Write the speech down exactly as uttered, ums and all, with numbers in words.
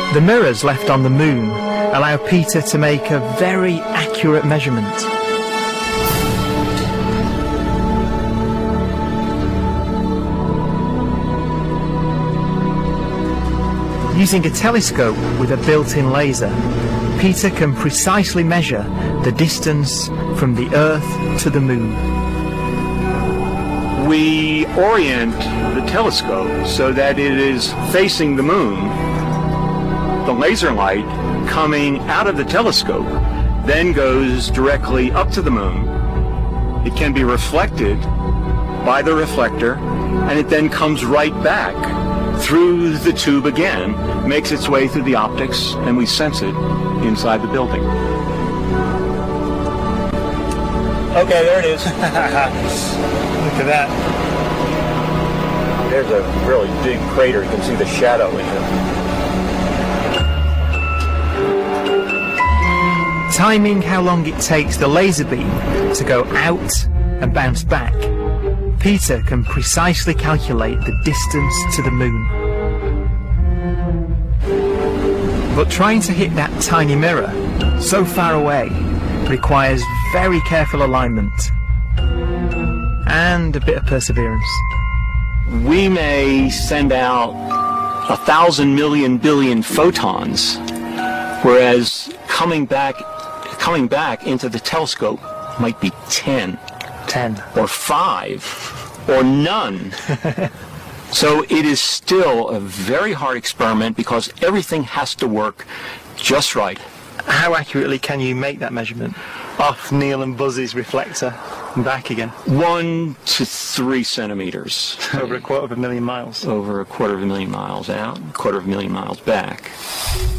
The mirrors left on the moon allow Peter to make a very accurate measurement. Using a telescope with a built-in laser, Peter can precisely measure the distance from the Earth to the Moon. We orient the telescope so that it is facing the Moon. The laser light coming out of the telescope then goes directly up to the Moon. It can be reflected by the reflector, and it then comes right back through the tube again, makes its way through the optics, and we sense it inside the building. Okay, there it is. Look at that. There's a really big crater. You can see the shadow in it. Timing how long it takes the laser beam to go out and bounce back, Peter can precisely calculate the distance to the Moon. But trying to hit that tiny mirror so far away requires very careful alignment and a bit of perseverance. We may send out a thousand million billion photons, whereas coming back, coming back into the telescope might be ten. Ten. Or five, or none. So it is still a very hard experiment because everything has to work just right. How accurately can you make that measurement off Neil and Buzz's reflector and back again? One to three centimeters. Over a quarter of a million miles. Over a quarter of a million miles out, a quarter of a million miles back.